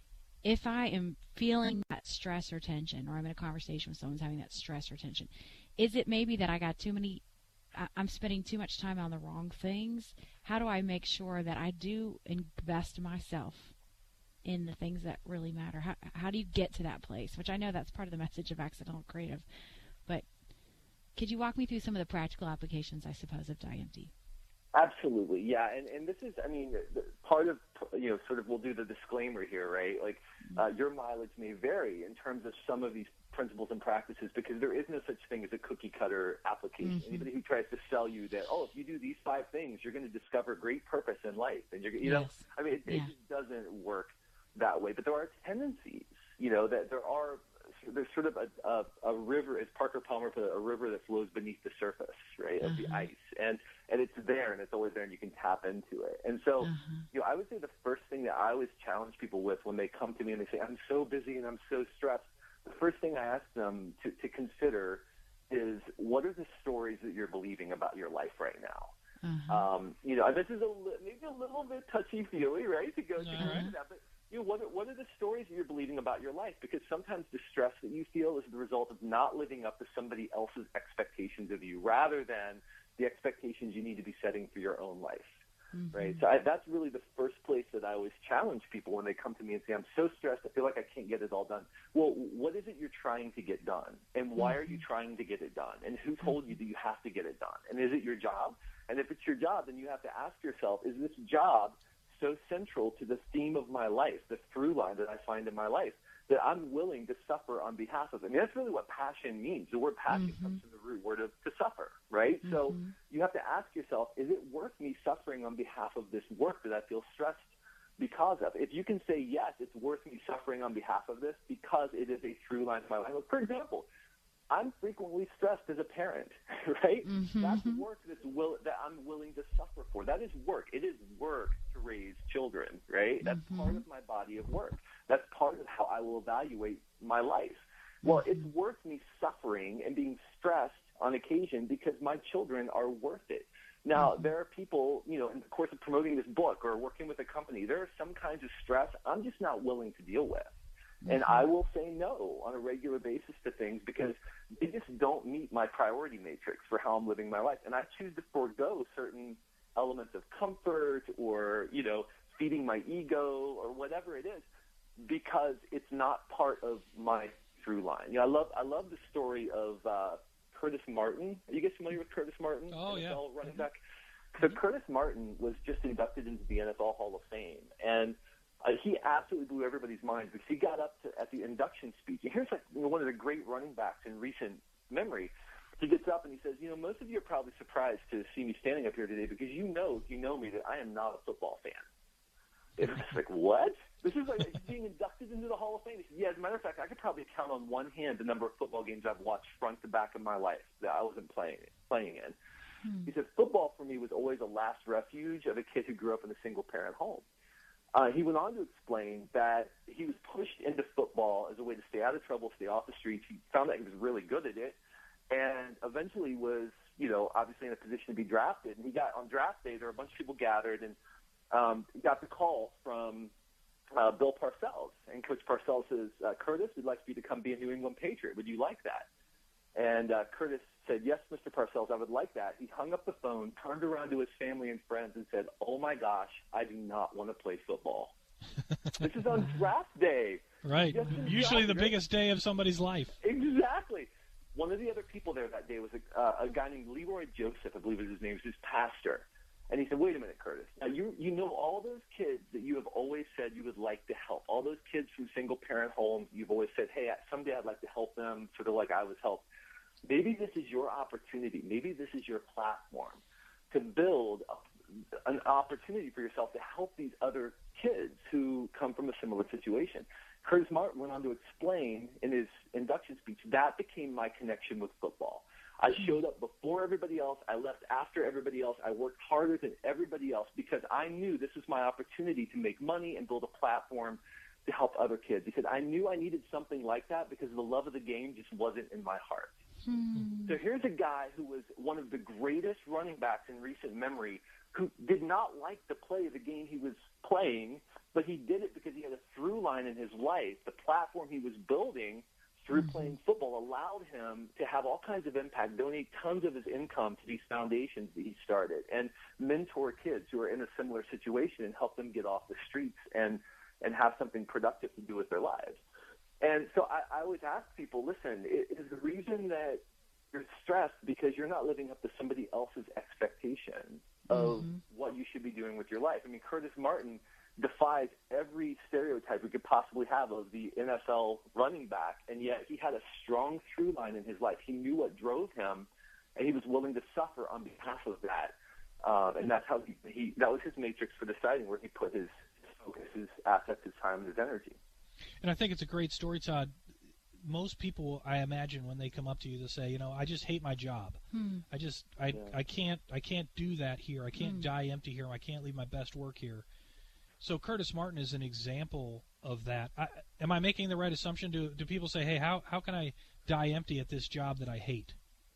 If I am feeling that stress or tension, or I'm in a conversation with someone's having that stress or tension, is it maybe that I got too many, I'm spending too much time on the wrong things? How do I make sure that I do invest myself in the things that really matter? How, how do you get to that place? Which I know that's part of the message of Accidental Creative. But could you walk me through some of the practical applications, I suppose, of Die Empty? Absolutely, yeah, and and this is, I mean, part of, you know, sort of, we'll do the disclaimer here, right? Like, uh, your mileage may vary in terms of some of these principles and practices because there is no such thing as a cookie-cutter application. Mm-hmm. Anybody who tries to sell you that, oh, if you do these five things, you're going to discover great purpose in life, and you're, you know, yes. I mean, it, yeah. it just doesn't work that way. But there are tendencies, you know, that there are. There's sort of a, a, a river, as Parker Palmer put it, a river that flows beneath the surface, right, of uh-huh. the ice. And and it's there, and it's always there, and you can tap into it. And so, uh-huh. you know, I would say the first thing that I always challenge people with when they come to me and they say, I'm so busy and I'm so stressed, the first thing I ask them to, to consider is, what are the stories that you're believing about your life right now? Uh-huh. Um, you know, and this is a, maybe a little bit touchy-feely, right, to go, to go into that, but you know, what are, what are the stories that you're believing about your life? Because sometimes the stress that you feel is the result of not living up to somebody else's expectations of you rather than the expectations you need to be setting for your own life, mm-hmm. right? So I, that's really the first place that I always challenge people when they come to me and say, I'm so stressed, I feel like I can't get it all done. Well, what is it you're trying to get done? And why mm-hmm. are you trying to get it done? And who told you that you have to get it done? And is it your job? And if it's your job, then you have to ask yourself, is this job so central to the theme of my life, the through line that I find in my life, that I'm willing to suffer on behalf of it? I mean, that's really what passion means. The word passion mm-hmm. comes from the root word of to suffer, right? Mm-hmm. So you have to ask yourself, is it worth me suffering on behalf of this work that I feel stressed because of? If you can say, yes, it's worth me suffering on behalf of this because it is a through line to my life. For example, I'm frequently stressed as a parent, right? Mm-hmm. That's work that's will, that I'm willing to suffer for. That is work. It is work to raise children, right? That's mm-hmm. part of my body of work. That's part of how I will evaluate my life. Well, mm-hmm. it's worth me suffering and being stressed on occasion because my children are worth it. Now, mm-hmm. there are people, you know, in the course of promoting this book or working with a company, there are some kinds of stress I'm just not willing to deal with. And I will say no on a regular basis to things because they just don't meet my priority matrix for how I'm living my life. And I choose to forego certain elements of comfort or, you know, feeding my ego or whatever it is because it's not part of my through line. You know, I love I love the story of uh, Curtis Martin. Are you guys familiar with Curtis Martin? Oh, yeah. N F L running back. So Curtis Martin was just inducted into the N F L Hall of Fame. And Uh, he absolutely blew everybody's minds because he got up to, at the induction speech. And here's like, you know, one of the great running backs in recent memory. He gets up and he says, you know, most of you are probably surprised to see me standing up here today because you know, if you know me, that I am not a football fan. It's like, what? This is like being inducted into the Hall of Fame. He said, yeah, as a matter of fact, I could probably count on one hand the number of football games I've watched front to back in my life that I wasn't playing playing in. Hmm. He said, football for me was always a last refuge of a kid who grew up in a single-parent home. Uh, he went on to explain that he was pushed into football as a way to stay out of trouble, stay off the streets. He found out he was really good at it, and eventually was, you know, obviously in a position to be drafted. And he got on draft day, there were a bunch of people gathered, and um, he got the call from uh, Bill Parcells. And Coach Parcells says, uh, Curtis, we'd like for you to come be a New England Patriot. Would you like that? And uh, Curtis said, yes, Mister Parcells, I would like that. He hung up the phone, turned around to his family and friends and said, oh, my gosh, I do not want to play football. This is on draft day. Right. Usually the biggest day of somebody's life. Exactly. One of the other people there that day was a, uh, a guy named Leroy Joseph, I believe is his name, was his pastor. And he said, wait a minute, Curtis. Now, you you know all those kids that you have always said you would like to help, all those kids from single-parent homes, you've always said, hey, someday I'd like to help them sort of like I was helped. Maybe this is your opportunity. Maybe this is your platform to build a, an opportunity for yourself to help these other kids who come from a similar situation. Curtis Martin went on to explain in his induction speech, that became my connection with football. I showed up before everybody else. I left after everybody else. I worked harder than everybody else because I knew this was my opportunity to make money and build a platform to help other kids. He said, I knew I needed something like that because the love of the game just wasn't in my heart. Hmm. So here's a guy who was one of the greatest running backs in recent memory who did not like to play the game he was playing, but he did it because he had a through line in his life. The platform he was building through mm-hmm. playing football allowed him to have all kinds of impact, donate tons of his income to these foundations that he started, and mentor kids who are in a similar situation and help them get off the streets and, and have something productive to do with their lives. And so I, I always ask people, listen, is the reason that you're stressed because you're not living up to somebody else's expectation of mm-hmm. what you should be doing with your life? I mean, Curtis Martin defies every stereotype we could possibly have of the N F L running back, and yet he had a strong through line in his life. He knew what drove him, and he was willing to suffer on behalf of that. Um, and that's how he, he that was his matrix for deciding where he put his, his focus, his assets, his time, and his energy. And I think it's a great story, Todd. Most people, I imagine, when they come up to you, they'll say, you know, I just hate my job. Hmm. I just, I, yeah. I can't, I can't do that here. I can't hmm. die empty here. I can't leave my best work here. So Curtis Martin is an example of that. I, am I making the right assumption? Do do people say, hey, how how can I die empty at this job that I hate?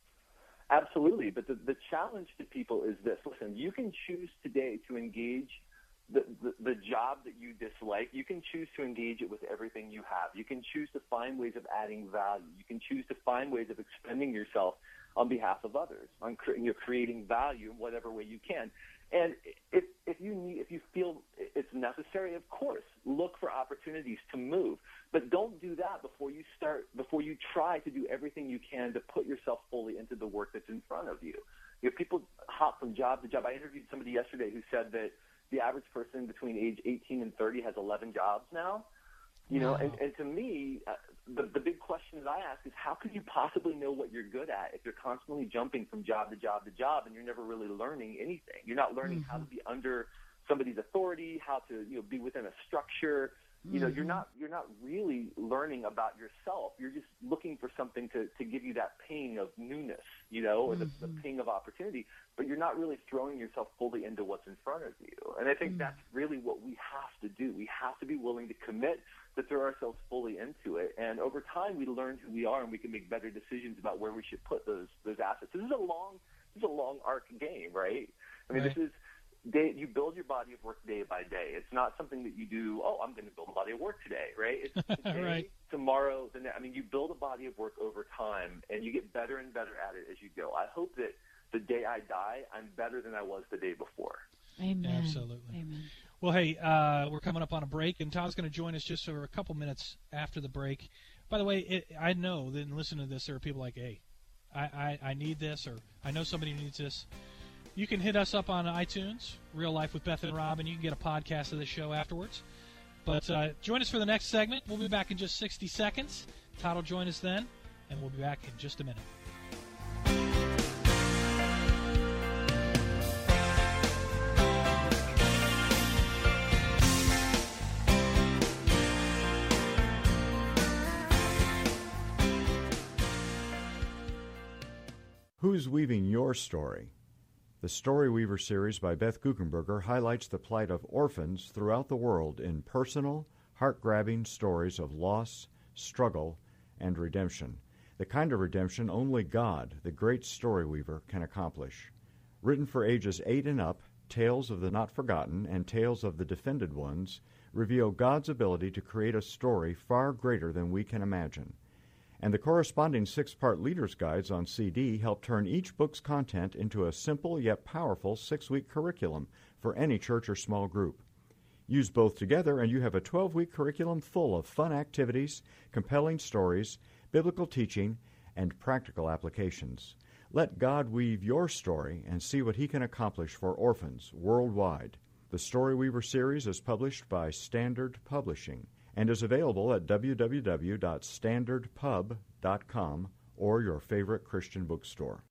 Absolutely. But the, the challenge to people is this. Listen, you can choose today to engage the, the, the job that you dislike. You can choose to engage it with everything you have. You can choose to find ways of adding value. You can choose to find ways of expending yourself on behalf of others, on cre- you're creating value in whatever way you can. And if if you need, if you feel it's necessary, of course, look for opportunities to move. But don't do that before you start, before you try to do everything you can to put yourself fully into the work that's in front of you. You know, people hop from job to job. I interviewed somebody yesterday who said that the average person between age eighteen and thirty has eleven jobs now. You know, wow. and, and to me, uh, the, the big question that I ask is, how could you possibly know what you're good at if you're constantly jumping from job to job to job and you're never really learning anything? You're not learning mm-hmm. how to be under somebody's authority, how to, you know, be within a structure. You know, mm-hmm. you're not you're not really learning about yourself. You're just looking for something to, to give you that ping of newness, you know, or mm-hmm. the, the ping of opportunity. But you're not really throwing yourself fully into what's in front of you. And I think mm-hmm. that's really what we have to do. We have to be willing to commit to throw ourselves fully into it. And over time, we learn who we are, and we can make better decisions about where we should put those those assets. This is a long this is a long arc game, right? I mean, right. this is. Day, you build your body of work day by day. It's not something that you do, oh, I'm going to build a body of work today, right? It's today, right. tomorrow. The I mean, you build a body of work over time, and you get better and better at it as you go. I hope that the day I die, I'm better than I was the day before. Amen. Absolutely. Amen. Well, hey, uh, we're coming up on a break, and Todd's going to join us just for a couple minutes after the break. By the way, it, I know that in listening to this, there are people like, hey, I, I, I need this, or I know somebody needs this. You can hit us up on iTunes, Real Life with Beth and Rob, and you can get a podcast of the show afterwards. But uh, join us for the next segment. We'll be back in just sixty seconds. Todd will join us then, and we'll be back in just a minute. Who's weaving your story? The Story Weaver series by Beth Guckenberger highlights the plight of orphans throughout the world in personal, heart-grabbing stories of loss, struggle, and redemption, the kind of redemption only God, the great story weaver, can accomplish. Written for ages eight and up, Tales of the Not Forgotten and Tales of the Defended Ones reveal God's ability to create a story far greater than we can imagine. And the corresponding six-part Leader's Guides on C D help turn each book's content into a simple yet powerful six-week curriculum for any church or small group. Use both together and you have a twelve-week curriculum full of fun activities, compelling stories, biblical teaching, and practical applications. Let God weave your story and see what He can accomplish for orphans worldwide. The Story Weaver series is published by Standard Publishing and is available at w w w dot standard pub dot com or your favorite Christian bookstore.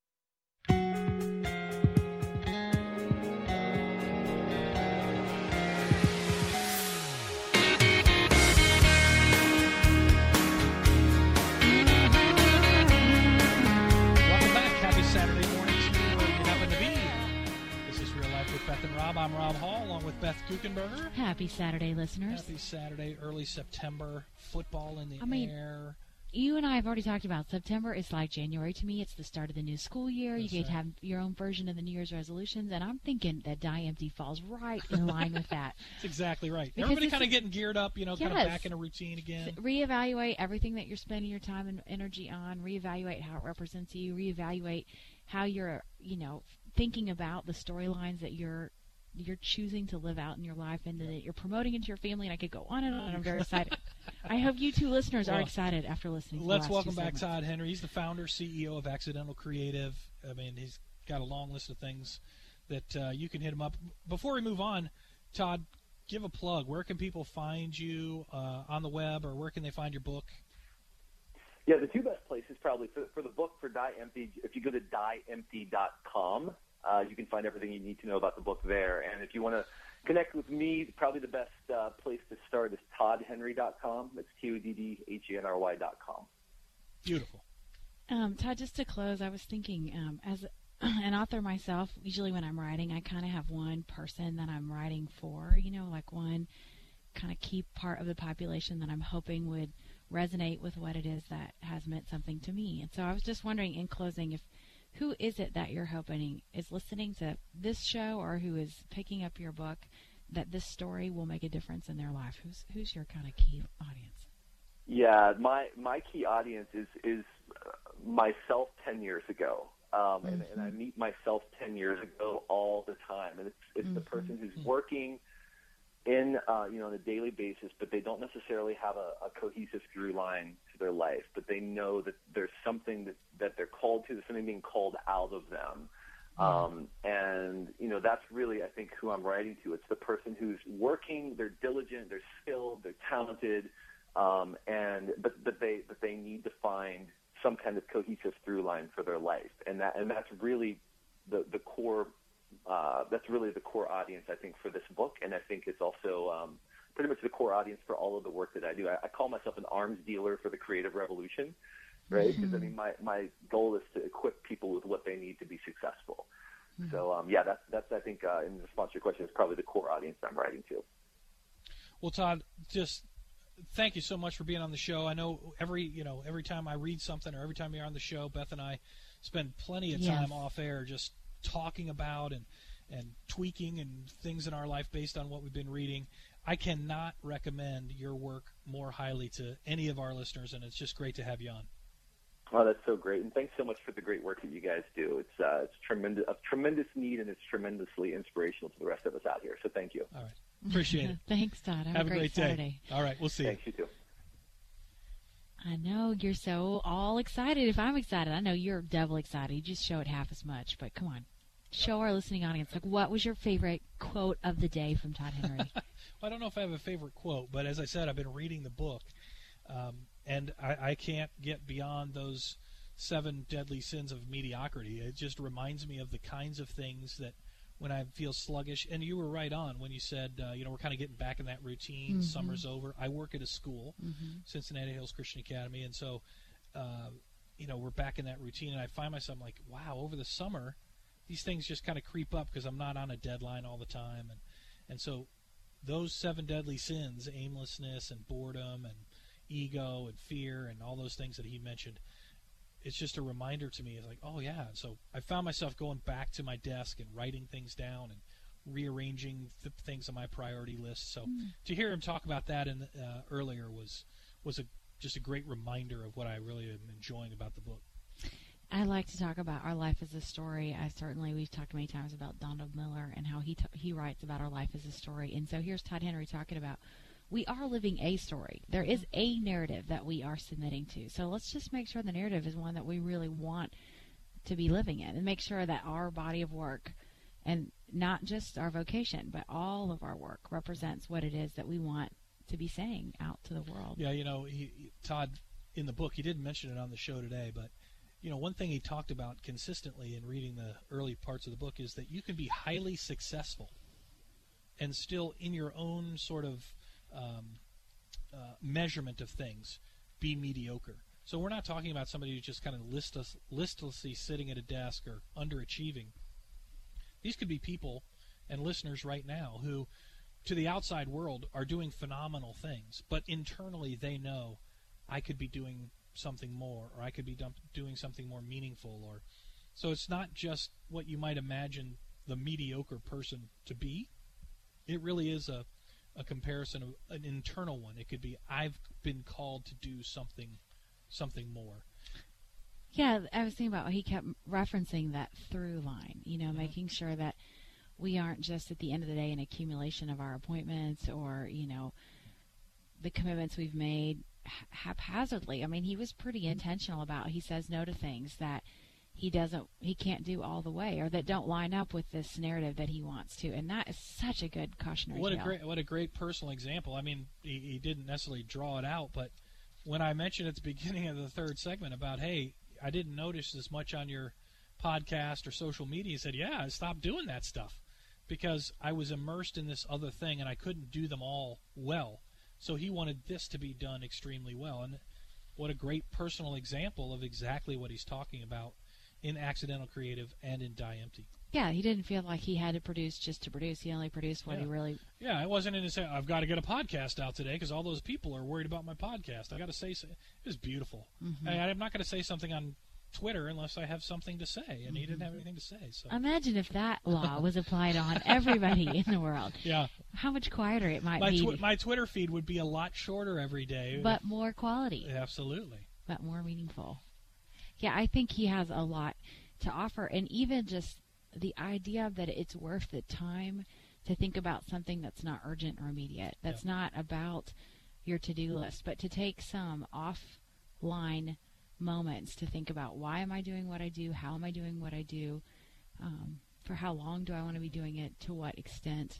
I'm Rob Hall, along with Beth Guckenberger. Happy Saturday, listeners. Happy Saturday, early September, football in the I mean, air. You and I have already talked about September. It's like January to me. It's the start of the new school year. That's you could right. have your own version of the New Year's resolutions, and I'm thinking that Die Empty falls right in line with that. That's exactly right. Because Everybody it's- kind of getting geared up, you know, kind of Yes. back in a routine again. Reevaluate everything that you're spending your time and energy on. Reevaluate how it represents you. Reevaluate how you're, you know, thinking about the storylines that you're you're choosing to live out in your life and that you're promoting into your family, and I could go on and on, and I'm very excited. I hope you two listeners Well, are excited after listening to the Let's last welcome two back segments. Todd Henry. He's the founder, C E O of Accidental Creative. I mean, he's got a long list of things that uh, you can hit him up. Before we move on, Todd, give a plug. Where can people find you uh, on the web, or where can they find your book? Yeah, the two best places probably for, for the book for Die Empty, if you go to die empty dot com, uh, you can find everything you need to know about the book there. And if you want to connect with me, probably the best uh, place to start is todd henry dot com. It's T O D D H E N R Y dot com. Beautiful. Um, Todd, just to close, I was thinking, um, as an author myself, usually when I'm writing, I kind of have one person that I'm writing for, you know, like one kind of key part of the population that I'm hoping would resonate with what it is that has meant something to me. And so I was just wondering, in closing, if who is it that you're hoping is listening to this show or who is picking up your book, that this story will make a difference in their life? Who's who's your kind of key audience? Yeah, my my key audience is is myself ten years ago, um, mm-hmm. and, and I meet myself ten years ago all the time, and it's it's mm-hmm. the person who's working in uh, you know on a daily basis, but they don't necessarily have a, a cohesive through line to their life, but they know that there's something that, that they're called to, there's something being called out of them. Um, and, you know, that's really, I think, who I'm writing to. It's the person who's working, they're diligent, they're skilled, they're talented, um, and but, but they but they need to find some kind of cohesive through line for their life. And that and that's really the, the core uh, that's really the core audience, I think, for this book. And I think it's also um, pretty much the core audience for all of the work that I do. I, I call myself an arms dealer for the creative revolution. Right? Because, mm-hmm. I mean, my, my goal is to equip people with what they need to be successful. Mm-hmm. So, um, yeah, that's, that's I think, uh, in response to your question, is probably the core audience I'm writing to. Well, Todd, just thank you so much for being on the show. I know every, you know, every time I read something or every time you're on the show, Beth and I spend plenty of time yes. off air just talking about and, and tweaking and things in our life based on what we've been reading. I cannot recommend your work more highly to any of our listeners, and it's just great to have you on. Oh, that's so great, and thanks so much for the great work that you guys do. It's uh, it's tremendous, of tremendous need, and it's tremendously inspirational to the rest of us out here. So thank you. All right, appreciate it. Thanks, Todd. Have, Have a great, great Saturday. day. All right, we'll see. Thanks, you too. I know you're so all excited. If I'm excited, I know you're double excited. You just show it half as much. But come on, show our listening audience, like, what was your favorite quote of the day from Todd Henry? Well, I don't know if I have a favorite quote, but as I said, I've been reading the book. Um, and I, I can't get beyond those seven deadly sins of mediocrity. It just reminds me of the kinds of things that when I feel sluggish, and you were right on when you said, uh, you know, we're kind of getting back in that routine. Mm-hmm. Summer's over. I work at a school, mm-hmm. Cincinnati Hills Christian Academy, and so uh, you know, we're back in that routine, and I find myself like, wow, over the summer, these things just kind of creep up because I'm not on a deadline all the time, and and so those seven deadly sins, aimlessness and boredom and ego and fear and all those things that he mentioned, it's just a reminder to me. It's like, oh yeah. So I found myself going back to my desk and writing things down and rearranging th- things on my priority list. So mm. to hear him talk about that in, uh, earlier was was a just a great reminder of what I really am enjoying about the book. I like to talk about our life as a story. I certainly, we've talked many times about Donald Miller and how he t- he writes about our life as a story. And so here's Todd Henry talking about, we are living a story. There is a narrative that we are submitting to. So let's just make sure the narrative is one that we really want to be living in, and make sure that our body of work, and not just our vocation, but all of our work, represents what it is that we want to be saying out to the world. Yeah, you know, he, Todd, in the book, he didn't mention it on the show today, but, you know, one thing he talked about consistently in reading the early parts of the book is that you can be highly successful and still, in your own sort of um, uh, measurement of things, be mediocre. So we're not talking about somebody who's just kind of listless, listlessly sitting at a desk or underachieving. These could be people and listeners right now who, to the outside world, are doing phenomenal things, but internally they know, I could be doing something more, or I could be dump- doing something more meaningful. Or so it's not just what you might imagine the mediocre person to be. It really is a, a comparison of an internal one. It could be, I've been called to do something something more. Yeah, I was thinking about, he kept referencing that through line, you know, mm-hmm. making sure that we aren't just at the end of the day an accumulation of our appointments, or, you know, the commitments we've made haphazardly. I mean, he was pretty intentional about, he says no to things that he doesn't, he can't do all the way, or that don't line up with this narrative that he wants to. And that is such a good cautionary what tale. a great, what a great personal example. I mean, he, he didn't necessarily draw it out, but when I mentioned at the beginning of the third segment about, hey, I didn't notice as much on your podcast or social media, he said, yeah, I stopped doing that stuff because I was immersed in this other thing and I couldn't do them all well. So he wanted this to be done extremely well. And what a great personal example of exactly what he's talking about in Accidental Creative and in Die Empty. Yeah, he didn't feel like he had to produce just to produce. He only produced what yeah. he really... Yeah, I wasn't in to say, I've got to get a podcast out today because all those people are worried about my podcast. I got to say, so. It was beautiful. Mm-hmm. I, I'm not going to say something on Twitter unless I have something to say, and mm-hmm. he didn't have anything to say. So imagine if that law was applied on everybody in the world. Yeah. How much quieter it might my be. Tw- my Twitter feed would be a lot shorter every day. But more quality. Absolutely. But more meaningful. Yeah, I think he has a lot to offer, and even just the idea that it's worth the time to think about something that's not urgent or immediate, that's yeah. not about your to-do list, but to take some offline moments to think about, why am I doing what I do, how am I doing what I do, um, for how long do I want to be doing it, to what extent,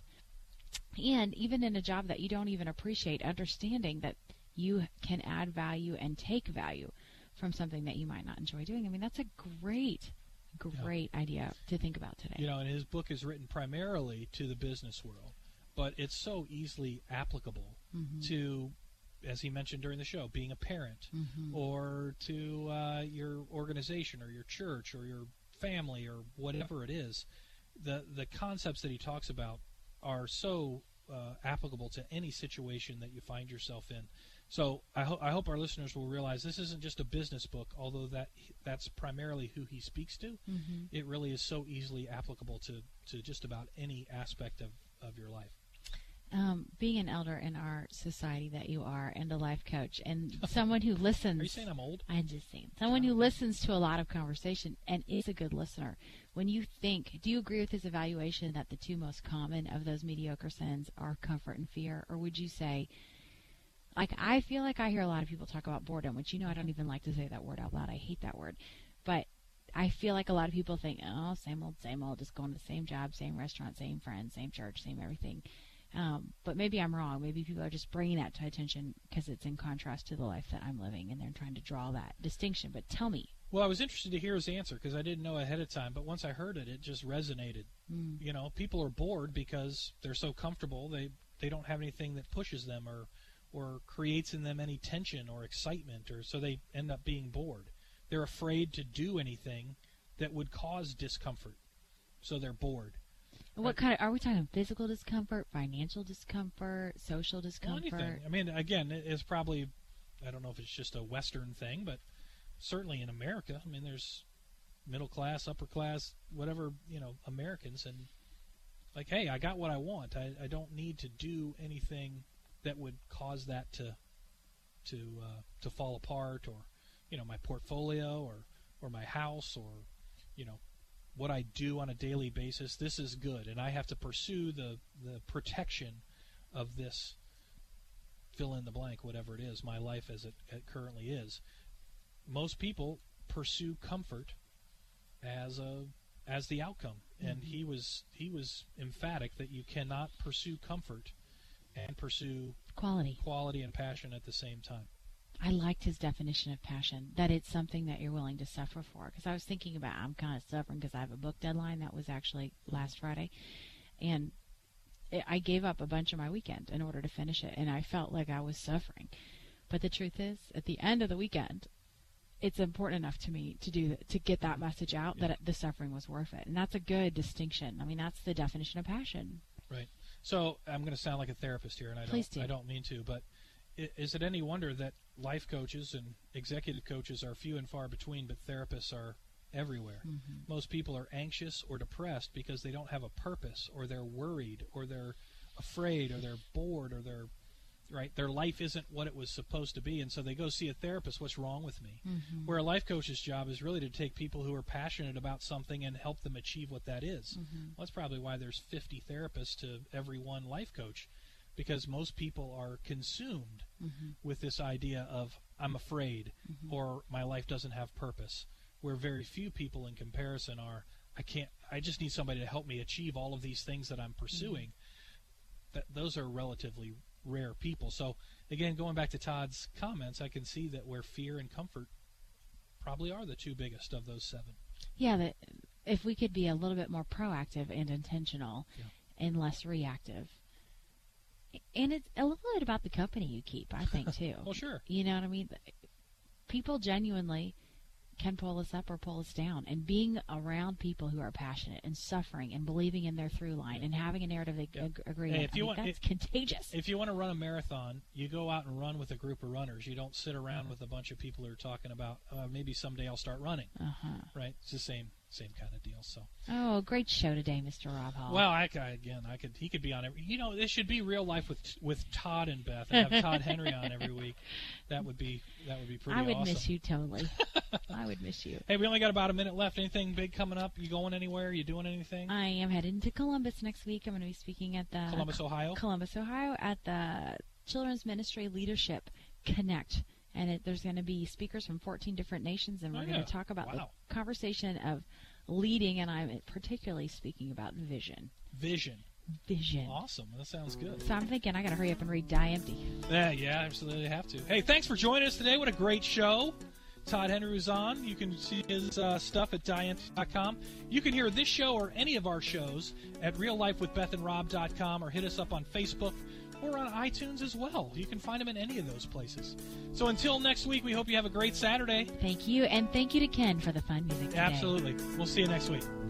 and even in a job that you don't even appreciate, understanding that you can add value and take value from something that you might not enjoy doing. I mean, that's a great Great yeah. idea to think about today. You know, and his book is written primarily to the business world, but it's so easily applicable mm-hmm. to, as he mentioned during the show, being a parent, mm-hmm. or to uh, your organization or your church or your family or whatever it is. The the concepts that he talks about are so uh, applicable to any situation that you find yourself in. So I, ho- I hope our listeners will realize this isn't just a business book, although that that's primarily who he speaks to. Mm-hmm. It really is so easily applicable to, to just about any aspect of, of your life. Um, being an elder in our society that you are, and a life coach, and someone who listens. Are you saying I'm old? I'm just saying. Someone who listens to a lot of conversation and is a good listener. When you think, do you agree with his evaluation that the two most common of those mediocre sins are comfort and fear? Or would you say, like, I feel like I hear a lot of people talk about boredom, which, you know, I don't even like to say that word out loud. I hate that word. But I feel like a lot of people think, oh, same old, same old, just going to the same job, same restaurant, same friends, same church, same everything. Um, but maybe I'm wrong. Maybe people are just bringing that to attention because it's in contrast to the life that I'm living, and they're trying to draw that distinction. But tell me. Well, I was interested to hear his answer because I didn't know ahead of time, but once I heard it, it just resonated. Mm. You know, people are bored because they're so comfortable. They, they don't have anything that pushes them or or creates in them any tension or excitement, or so they end up being bored. they're afraid to do anything that would cause discomfort, so they're bored. What right? kind of, are we talking physical discomfort, financial discomfort, social discomfort? Well, anything. I mean, again, it's probably, I don't know if it's just a Western thing, but certainly in America, I mean, there's middle class, upper class, whatever, you know, Americans, and like, hey, I got what I want. I, I don't need to do anything that would cause that to to uh, to fall apart, or, you know, my portfolio, or or my house, or, you know, what I do on a daily basis. This is good, and I have to pursue the the protection of this fill in the blank, whatever it is, my life as it, it currently is. Most people pursue comfort as a as the outcome, and mm-hmm. he was he was emphatic that you cannot pursue comfort and pursue quality quality and passion at the same time. I liked his definition of passion, that it's something that you're willing to suffer for, because I was thinking about, I'm kind of suffering because I have a book deadline that was actually last Friday, and it, I gave up a bunch of my weekend in order to finish it, and I felt like I was suffering. But the truth is, at the end of the weekend, it's important enough to me to do to get that message out, yeah. that it, the suffering was worth it. And that's a good distinction. I mean, that's the definition of passion. Right. So I'm going to sound like a therapist here, and I Please don't, do. I don't mean to, but is it any wonder that life coaches and executive coaches are few and far between, but therapists are everywhere? Mm-hmm. Most people are anxious or depressed because they don't have a purpose, or they're worried, or they're afraid, or they're bored, or they're right. Their life isn't what it was supposed to be, and so they go see a therapist. What's wrong with me? Mm-hmm. Where a life coach's job is really to take people who are passionate about something and help them achieve what that is. Mm-hmm. Well, that's probably why there's fifty therapists to every one life coach, because most people are consumed mm-hmm. with this idea of, I'm afraid, mm-hmm. or my life doesn't have purpose, where very few people in comparison are, I can't, I just need somebody to help me achieve all of these things that I'm pursuing. Mm-hmm. That those are relatively rare people. So again, going back to Todd's comments, I can see that where fear and comfort probably are the two biggest of those seven. Yeah, that if we could be a little bit more proactive and intentional, yeah. and less reactive. And it's a little bit about the company you keep, I think, too. Well, sure. You know what I mean? People genuinely can pull us up or pull us down. And being around people who are passionate and suffering and believing in their through line, yeah. and having a narrative they yeah. ag- agree hey, with, if you I want, think that's if, contagious. If you want to run a marathon, you go out and run with a group of runners. You don't sit around uh-huh. with a bunch of people who are talking about, uh, maybe someday I'll start running. Uh-huh. Right? It's the same same kind of deal. So. Oh, great show today, Mister Rob Hall. Well, I, I, again, I could he could be on every. You know, this should be Real Life with with Todd and Beth, and have Todd Henry on every week. That would be that would be pretty. I would awesome. miss you totally. I would miss you. Hey, we only got about a minute left. Anything big coming up? You going anywhere? You doing anything? I am heading to Columbus next week. I'm going to be speaking at the Columbus, Ohio. Columbus, Ohio, at the Children's Ministry Leadership Connect. And it, there's going to be speakers from fourteen different nations, and we're oh, going yeah. to talk about wow. the conversation of leading, and I'm particularly speaking about vision. Vision. Vision. Awesome. That sounds good. So I'm thinking I got to hurry up and read Die Empty. Yeah, yeah, absolutely have to. Hey, thanks for joining us today. What a great show. Todd Henry was on. You can see his uh, stuff at die empty dot com. You can hear this show or any of our shows at real life with beth and rob dot com, or hit us up on Facebook or on iTunes as well. You can find them in any of those places. So until next week, we hope you have a great Saturday. Thank you, and thank you to Ken for the fun music today. Absolutely. We'll see you next week.